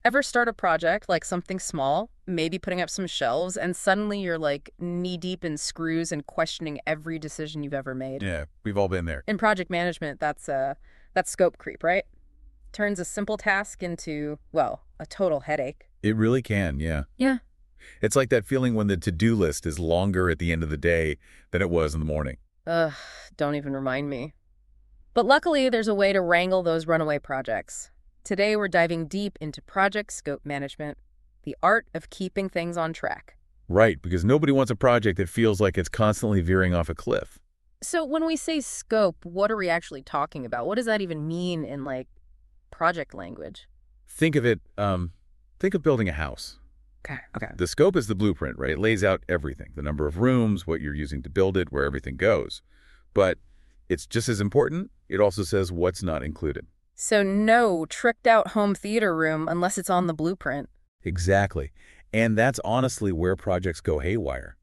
Ever start a project like something small, maybe putting up some shelves, and suddenly you're like knee deep in screws and questioning every decision you've ever made? Yeah, we've all been there. In project management, that's scope creep, right? Turns a simple task into, well, a total headache. It really can, yeah. Yeah. It's like that feeling when the to-do list is longer at the end of the day than it was in the morning. Ugh, don't even remind me. But luckily, there's a way to wrangle those runaway projects. Today, we're diving deep into project scope management, the art of keeping things on track. Right, because nobody wants a project that feels like it's constantly veering off a cliff. So when we say scope, what are we actually talking about? What does that even mean in, like, project language? Think of it, think of building a house. Okay. The scope is the blueprint, right? It lays out everything, the number of rooms, what you're using to build it, where everything goes. But it's just as important, it also says what's not included. So no tricked out home theater room unless it's on the blueprint. Exactly. And that's honestly where projects go haywire.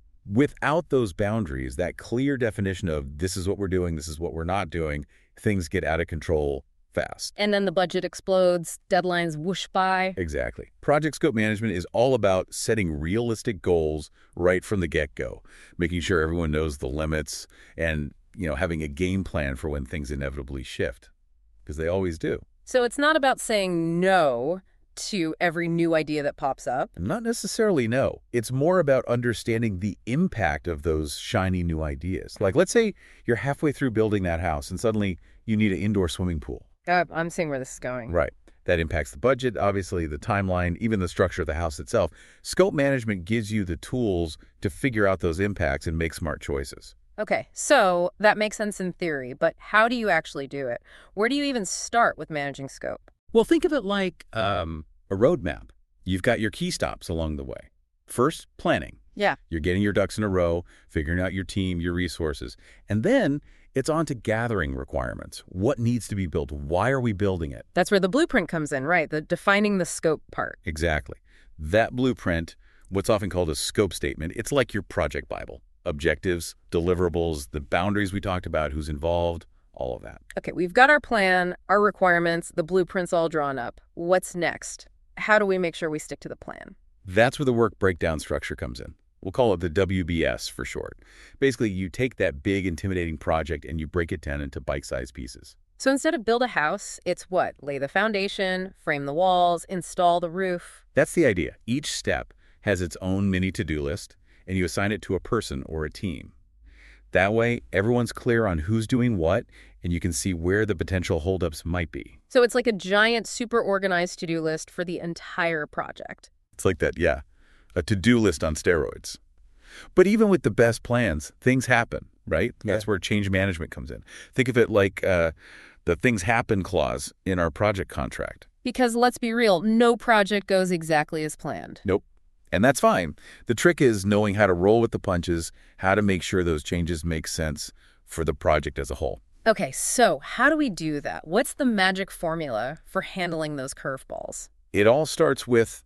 Without those boundaries, that clear definition of this is what we're doing, this is what we're not doing, things get out of control fast. And then the budget explodes, deadlines whoosh by. Exactly. Project scope management is all about setting realistic goals right from the get-go, making sure everyone knows the limits and, having a game plan for when things inevitably shift, because they always do. So it's not about saying no to every new idea that pops up. Not necessarily no. It's more about understanding the impact of those shiny new ideas. Like, let's say you're halfway through building that house and suddenly you need an indoor swimming pool. I'm seeing where this is going. Right. That impacts the budget, obviously, the timeline, even the structure of the house itself. Scope management gives you the tools to figure out those impacts and make smart choices. Okay, so that makes sense in theory, but how do you actually do it? Where do you even start with managing scope? Well, think of it like a roadmap. You've got your key stops along the way. First, planning. Yeah. You're getting your ducks in a row, figuring out your team, your resources. And then it's on to gathering requirements. What needs to be built? Why are we building it? That's where the blueprint comes in, right? The defining the scope part. Exactly. That blueprint, what's often called a scope statement, it's like your project Bible. Objectives, deliverables, the boundaries we talked about, who's involved, all of that. Okay, we've got our plan, our requirements, the blueprint's all drawn up. What's next? How do we make sure we stick to the plan? That's where the work breakdown structure comes in. We'll call it the WBS for short. Basically, you take that big, intimidating project and you break it down into bite-sized pieces. So instead of build a house, it's what? Lay the foundation, frame the walls, install the roof. That's the idea. Each step has its own mini to-do list, and you assign it to a person or a team. That way, everyone's clear on who's doing what, and you can see where the potential holdups might be. So it's like a giant, super organized to-do list for the entire project. It's like that, yeah. A to-do list on steroids. But even with the best plans, things happen, right? Yeah. That's where change management comes in. Think of it like the things happen clause in our project contract. Because let's be real, no project goes exactly as planned. Nope. And that's fine. The trick is knowing how to roll with the punches, how to make sure those changes make sense for the project as a whole. Okay, so how do we do that? What's the magic formula for handling those curveballs? It all starts with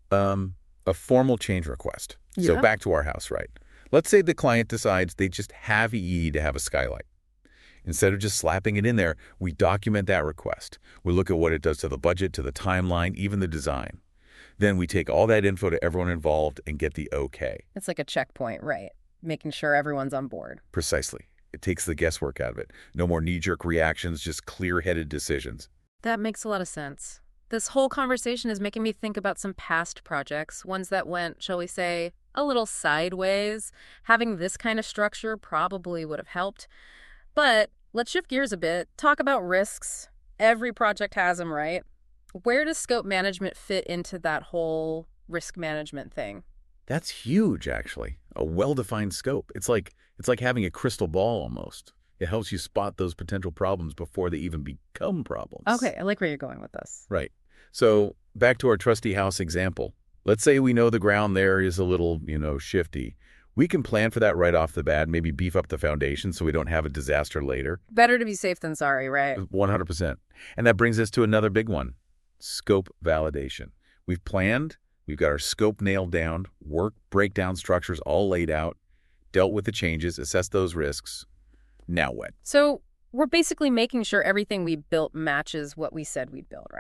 a formal change request. So Yeah. back to our house, right? Let's say the client decides they just have EE to have a skylight. Instead of just slapping it in there, we document that request. We look at what it does to the budget, to the timeline, even the design. Then we take all that info to everyone involved and get the okay. It's like a checkpoint, right? Making sure everyone's on board. Precisely. It takes the guesswork out of it. No more knee-jerk reactions, just clear-headed decisions. That makes a lot of sense. This whole conversation is making me think about some past projects, ones that went, shall we say, a little sideways. Having this kind of structure probably would have helped. But let's shift gears a bit. Talk about risks. Every project has them, right? Where does scope management fit into that whole risk management thing? That's huge, actually. A well-defined scope. It's like having a crystal ball almost. It helps you spot those potential problems before they even become problems. Okay, I like where you're going with this. Right. So back to our trusty house example. Let's say we know the ground there is a little, shifty. We can plan for that right off the bat, maybe beef up the foundation so we don't have a disaster later. Better to be safe than sorry, right? 100%. And that brings us to another big one, scope validation. We've planned, we've got our scope nailed down, work breakdown structures all laid out, dealt with the changes, assessed those risks. Now what? So we're basically making sure everything we built matches what we said we'd build, right?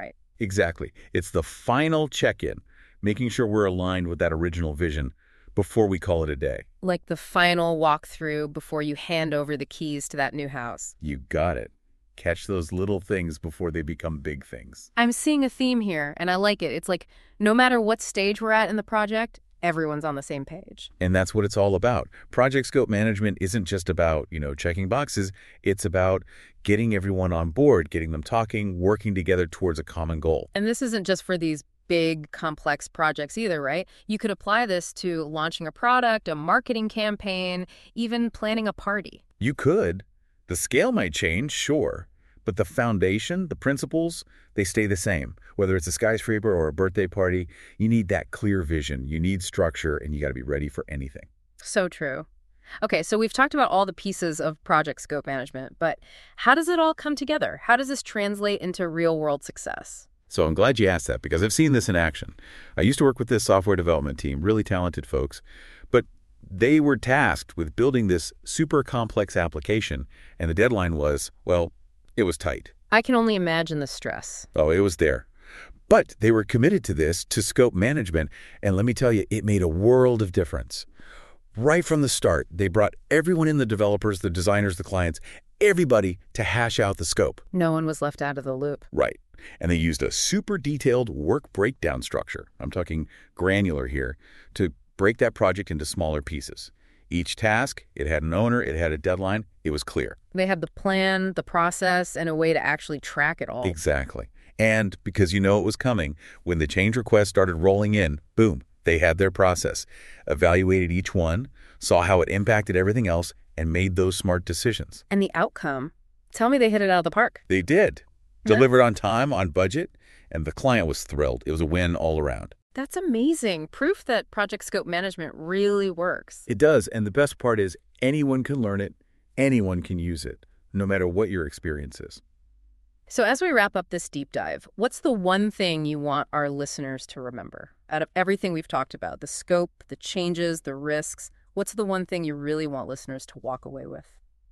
Exactly. It's the final check-in, making sure we're aligned with that original vision before we call it a day. Like the final walkthrough before you hand over the keys to that new house. You got it. Catch those little things before they become big things. I'm seeing a theme here, and I like it. It's like no matter what stage we're at in the project, everyone's on the same page. And that's what it's all about. Project scope management isn't just about, checking boxes. It's about getting everyone on board, getting them talking, working together towards a common goal. And this isn't just for these big, complex projects either, right? You could apply this to launching a product, a marketing campaign, even planning a party. You could. The scale might change, sure, but the foundation, the principles, they stay the same. Whether it's a skyscraper or a birthday party, you need that clear vision, you need structure, and you got to be ready for anything. So true. Okay, so we've talked about all the pieces of project scope management, but how does it all come together? How does this translate into real-world success? So I'm glad you asked that because I've seen this in action. I used to work with this software development team, really talented folks, but they were tasked with building this super complex application, and the deadline was, well, it was tight. I can only imagine the stress. Oh, it was there. But they were committed to this, to scope management, and let me tell you, it made a world of difference. Right from the start, they brought everyone in, the developers, the designers, the clients, everybody to hash out the scope. No one was left out of the loop. Right. And they used a super detailed work breakdown structure. I'm talking granular here, to break that project into smaller pieces. Each task, it had an owner, it had a deadline, it was clear. They had the plan, the process, and a way to actually track it all. Exactly. And because it was coming, when the change requests started rolling in, boom, they had their process, evaluated each one, saw how it impacted everything else, and made those smart decisions. And the outcome? Tell me they hit it out of the park. They did. Delivered on time, on budget, and the client was thrilled. It was a win all around. That's amazing. Proof that project scope management really works. It does, and the best part is anyone can learn it, anyone can use it, no matter what your experience is. So as we wrap up this deep dive, what's the one thing you want our listeners to remember? Out of everything we've talked about, the scope, the changes, the risks, what's the one thing you really want listeners to walk away with?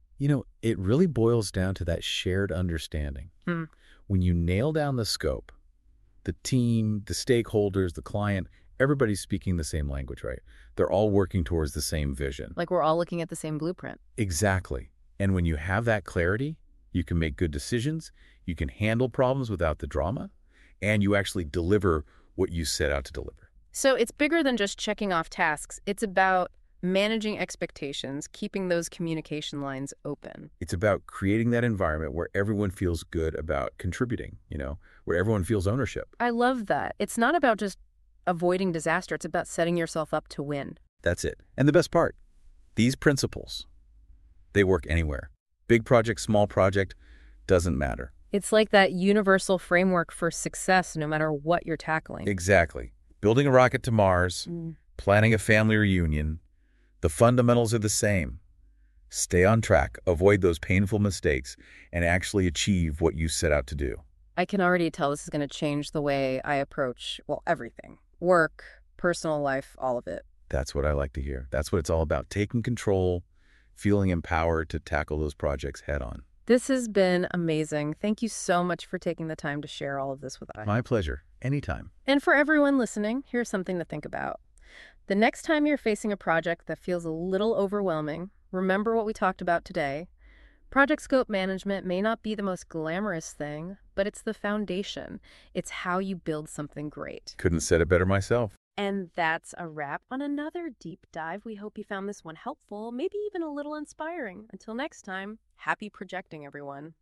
It really boils down to that shared understanding. When you nail down the scope, the team, the stakeholders, the client, everybody's speaking the same language, right? They're all working towards the same vision. Like we're all looking at the same blueprint. Exactly. And when you have that clarity, you can make good decisions, you can handle problems without the drama, and you actually deliver what you set out to deliver. So it's bigger than just checking off tasks. It's about managing expectations, keeping those communication lines open. It's about creating that environment where everyone feels good about contributing, where everyone feels ownership. I love that. It's not about just avoiding disaster. It's about setting yourself up to win. That's it. And the best part, these principles, they work anywhere. Big project, small project, doesn't matter. It's like that universal framework for success no matter what you're tackling. Exactly. Building a rocket to Mars, planning a family reunion, the fundamentals are the same. Stay on track, avoid those painful mistakes, and actually achieve what you set out to do. I can already tell this is going to change the way I approach, everything. Work, personal life, all of it. That's what I like to hear. That's what it's all about, taking control, feeling empowered to tackle those projects head on. This has been amazing. Thank you so much for taking the time to share all of this with us. My pleasure. Anytime. And for everyone listening, here's something to think about. The next time you're facing a project that feels a little overwhelming, remember what we talked about today. Project scope management may not be the most glamorous thing, but it's the foundation. It's how you build something great. Couldn't have said it better myself. And that's a wrap on another deep dive. We hope you found this one helpful, maybe even a little inspiring. Until next time, happy projecting, everyone.